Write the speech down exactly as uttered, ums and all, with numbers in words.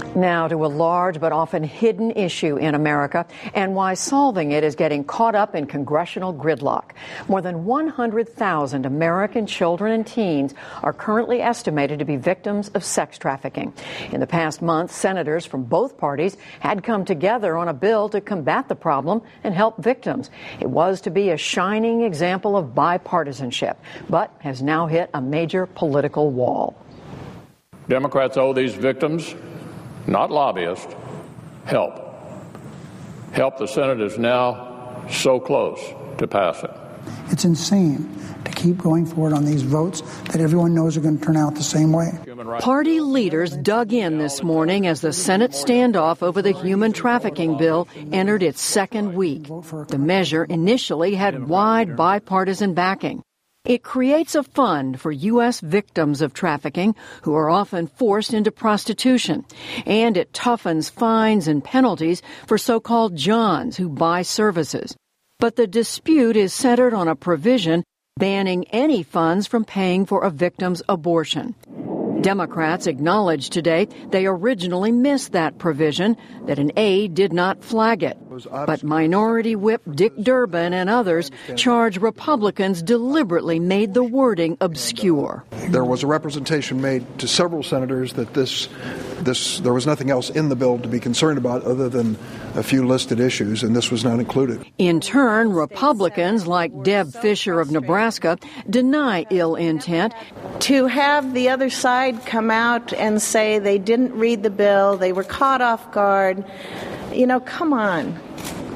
Now to a large but often hidden issue in America and why solving it is getting caught up in congressional gridlock. More than one hundred thousand American children and teens are currently estimated to be victims of sex trafficking. In the past month, senators from both parties had come together on a bill to combat the problem and help victims. It was to be a shining example of bipartisanship, but has now hit a major political wall. Democrats owe these victims, not lobbyists, help. Help the Senate is now so close to passing. It's insane to keep going forward on these votes that everyone knows are going to turn out the same way. Party leaders dug in this morning as the Senate standoff over the human trafficking bill entered its second week. The measure initially had wide bipartisan backing. It creates a fund for U S victims of trafficking who are often forced into prostitution. And it toughens fines and penalties for so-called Johns who buy services. But the dispute is centered on a provision banning any funds from paying for a victim's abortion. Democrats acknowledged today they originally missed that provision, that an aide did not flag it. But Minority Whip Dick Durbin and others charge Republicans deliberately made the wording obscure. There was a representation made to several senators that this, this, there was nothing else in the bill to be concerned about other than a few listed issues, and this was not included. In turn, Republicans like Deb Fischer of Nebraska deny ill intent. To have the other side come out and say they didn't read the bill, they were caught off guard, you know, come on.